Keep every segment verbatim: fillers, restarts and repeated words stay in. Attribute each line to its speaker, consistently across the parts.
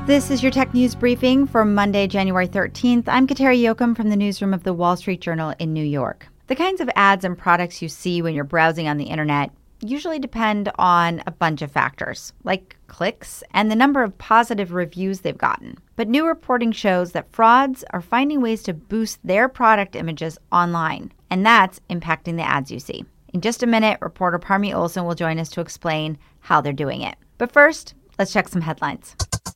Speaker 1: This is your tech news briefing for Monday, January thirteenth. I'm Kateri Jochum from the newsroom of the Wall Street Journal in New York. The kinds of ads and products you see when you're browsing on the internet usually depend on a bunch of factors, like clicks and the number of positive reviews they've gotten. But new reporting shows that frauds are finding ways to boost their product images online, and that's impacting the ads you see. In just a minute, reporter Parmi Olson will join us to explain how they're doing it. But first, let's check some headlines.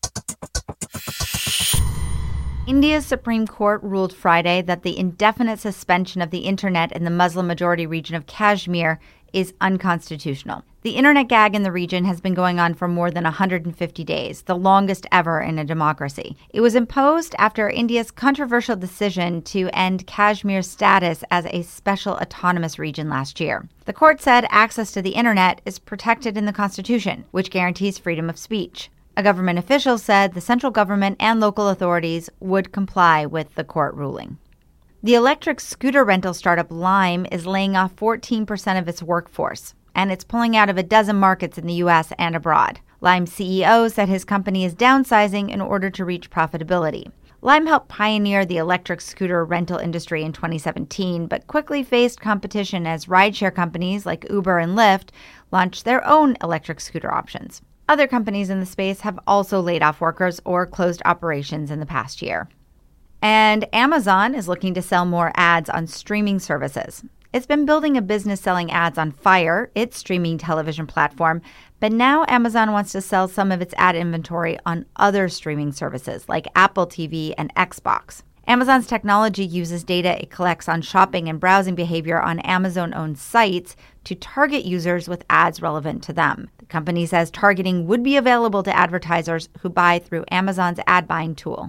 Speaker 1: India's Supreme Court ruled Friday that the indefinite suspension of the internet in the Muslim-majority region of Kashmir is unconstitutional. The internet gag in the region has been going on for more than one hundred fifty days, the longest ever in a democracy. It was imposed after India's controversial decision to end Kashmir's status as a special autonomous region last year. The court said access to the internet is protected in the Constitution, which guarantees freedom of speech. A government official said the central government and local authorities would comply with the court ruling. The electric scooter rental startup Lime is laying off fourteen percent of its workforce, and it's pulling out of a dozen markets in the U S and abroad. Lime's C E O said his company is downsizing in order to reach profitability. Lime helped pioneer the electric scooter rental industry in twenty seventeen, but quickly faced competition as rideshare companies like Uber and Lyft launched their own electric scooter options. Other companies in the space have also laid off workers or closed operations in the past year. And Amazon is looking to sell more ads on streaming services. It's been building a business selling ads on Fire, its streaming television platform, but now Amazon wants to sell some of its ad inventory on other streaming services like Apple T V and Xbox. Amazon's technology uses data it collects on shopping and browsing behavior on Amazon-owned sites to target users with ads relevant to them. The company says targeting would be available to advertisers who buy through Amazon's ad buying tool.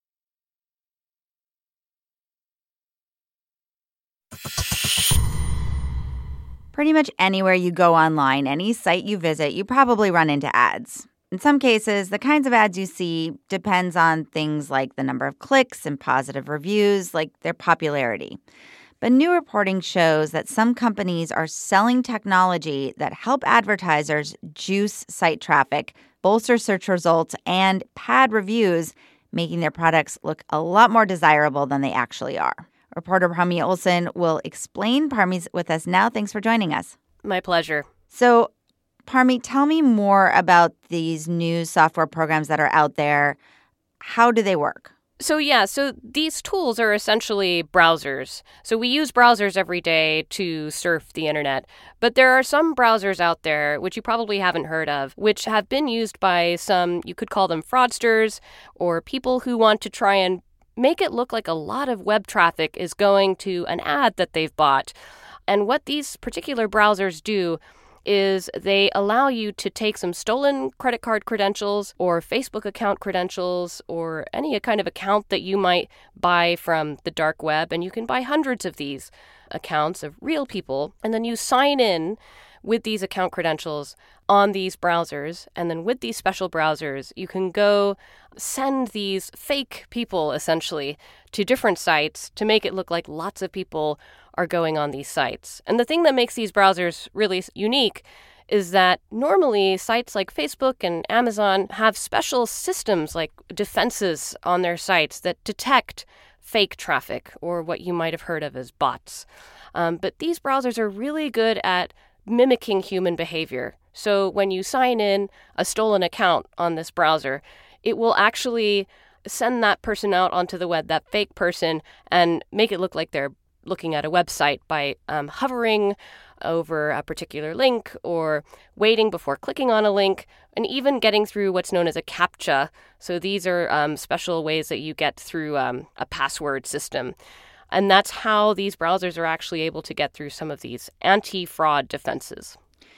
Speaker 1: Pretty much anywhere you go online, any site you visit, you probably run into ads. In some cases, the kinds of ads you see depends on things like the number of clicks and positive reviews, like their popularity. But new reporting shows that some companies are selling technology that help advertisers juice site traffic, bolster search results, and pad reviews, making their products look a lot more desirable than they actually are. Reporter Parmi Olson will explain. Parmi's with us now. Thanks for joining us.
Speaker 2: My pleasure.
Speaker 1: So, Parmi, tell me more about these new software programs that are out there. How do they work?
Speaker 2: So, yeah, so these tools are essentially browsers. So we use browsers every day to surf the internet. But there are some browsers out there, which you probably haven't heard of, which have been used by some, you could call them fraudsters, or people who want to try and make it look like a lot of web traffic is going to an ad that they've bought. And what these particular browsers do is they allow you to take some stolen credit card credentials or Facebook account credentials or any kind of account that you might buy from the dark web, and you can buy hundreds of these accounts of real people, and then you sign in with these account credentials on these browsers, and then with these special browsers, you can go send these fake people, essentially, to different sites to make it look like lots of people are going on these sites. And the thing that makes these browsers really unique is that normally sites like Facebook and Amazon have special systems like defenses on their sites that detect fake traffic, or what you might have heard of as bots. Um, but these browsers are really good at mimicking human behavior. So when you sign in a stolen account on this browser, it will actually send that person out onto the web, that fake person, and make it look like they're looking at a website by um, hovering over a particular link or waiting before clicking on a link, and even getting through what's known as a CAPTCHA. So these are um, special ways that you get through um, a password system. And that's how these browsers are actually able to get through some of these anti-fraud defenses.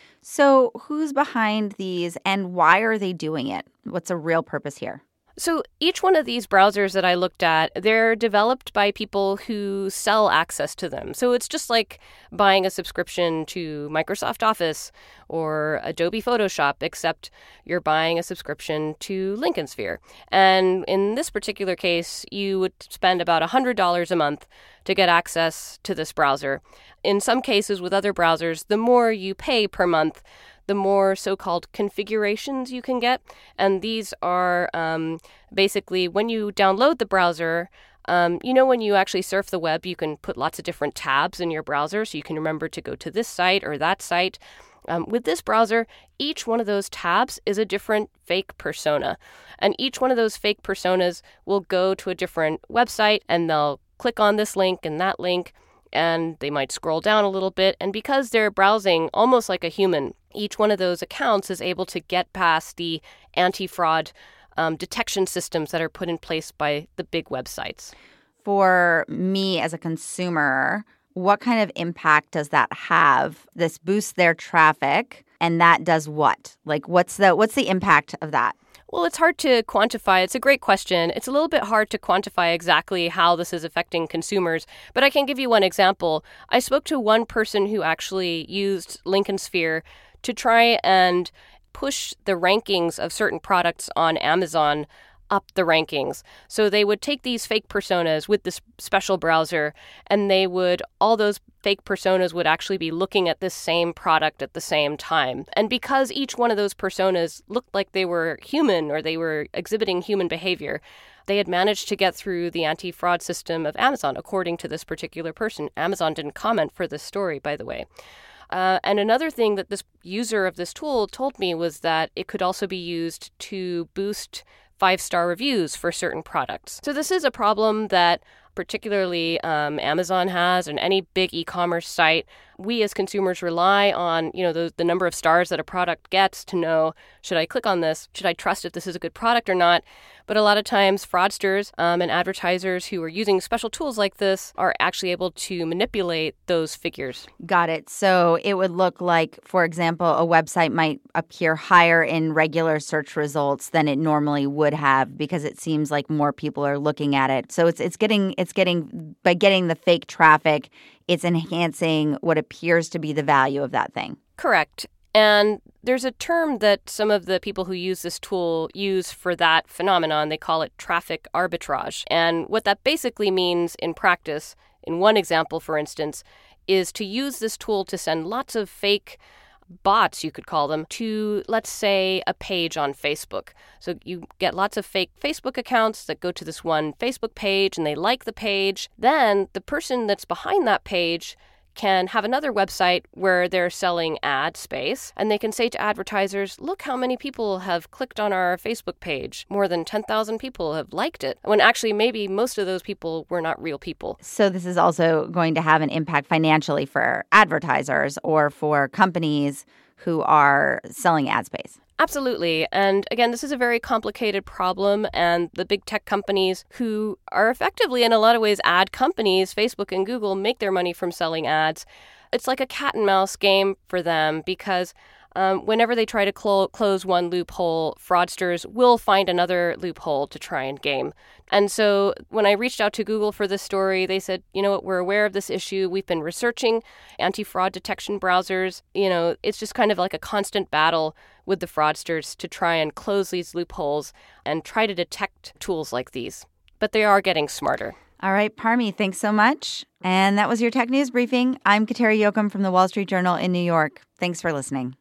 Speaker 1: So who's behind these and why are they doing it? What's the real purpose here?
Speaker 2: So each one of these browsers that I looked at, they're developed by people who sell access to them. So it's just like buying a subscription to Microsoft Office or Adobe Photoshop, except you're buying a subscription to Lincoln Sphere. And in this particular case, you would spend about one hundred dollars a month to get access to this browser. In some cases with other browsers, the more you pay per month, the more so-called configurations you can get. And these are um, basically when you download the browser, um, you know, when you actually surf the web, you can put lots of different tabs in your browser so you can remember to go to this site or that site. Um, with this browser, each one of those tabs is a different fake persona. And each one of those fake personas will go to a different website and they'll click on this link and that link, and they might scroll down a little bit. And because they're browsing almost like a human, each one of those accounts is able to get past the anti-fraud um, detection systems that are put in place by the big websites.
Speaker 1: For me as a consumer, what kind of impact does that have? This boosts their traffic, and that does what? Like, what's the what's the impact of that?
Speaker 2: Well, it's hard to quantify. It's a great question. It's a little bit hard to quantify exactly how this is affecting consumers, but I can give you one example. I spoke to one person who actually used Lincoln Sphere to try and push the rankings of certain products on Amazon up the rankings. So they would take these fake personas with this special browser, and they would, all those fake personas would actually be looking at this same product at the same time. And because each one of those personas looked like they were human or they were exhibiting human behavior, they had managed to get through the anti-fraud system of Amazon, according to this particular person. Amazon didn't comment for this story, by the way. Uh, and another thing that this user of this tool told me was that it could also be used to boost five-star reviews for certain products. So this is a problem that particularly um, Amazon has, and any big e-commerce site. We as consumers rely on, you know, the, the number of stars that a product gets to know, should I click on this? Should I trust if this is a good product or not? But a lot of times fraudsters um, and advertisers who are using special tools like this are actually able to manipulate those figures.
Speaker 1: Got it. So it would look like, for example, a website might appear higher in regular search results than it normally would have because it seems like more people are looking at it. So it's it's getting it's getting by getting the fake traffic, it's enhancing what appears to be the value of that thing.
Speaker 2: Correct. And there's a term that some of the people who use this tool use for that phenomenon. They call it traffic arbitrage. And what that basically means in practice, in one example, for instance, is to use this tool to send lots of fake bots, you could call them, to, let's say, a page on Facebook. So you get lots of fake Facebook accounts that go to this one Facebook page and they like the page. Then the person that's behind that page can have another website where they're selling ad space, and they can say to advertisers, look how many people have clicked on our Facebook page. More than ten thousand people have liked it, when actually maybe most of those people were not real people.
Speaker 1: So this is also going to have an impact financially for advertisers or for companies who are selling ad space.
Speaker 2: Absolutely. And again, this is a very complicated problem, and the big tech companies who are effectively, in a lot of ways, ad companies, Facebook and Google, make their money from selling ads. It's like a cat and mouse game for them because um, whenever they try to clo- close one loophole, fraudsters will find another loophole to try and game. And so when I reached out to Google for this story, they said, you know what, we're aware of this issue. We've been researching anti-fraud detection browsers. You know, it's just kind of like a constant battle with the fraudsters to try and close these loopholes and try to detect tools like these. But they are getting smarter.
Speaker 1: All right, Parmi, thanks so much. And that was your Tech News Briefing. I'm Kateri Jochum from the Wall Street Journal in New York. Thanks for listening.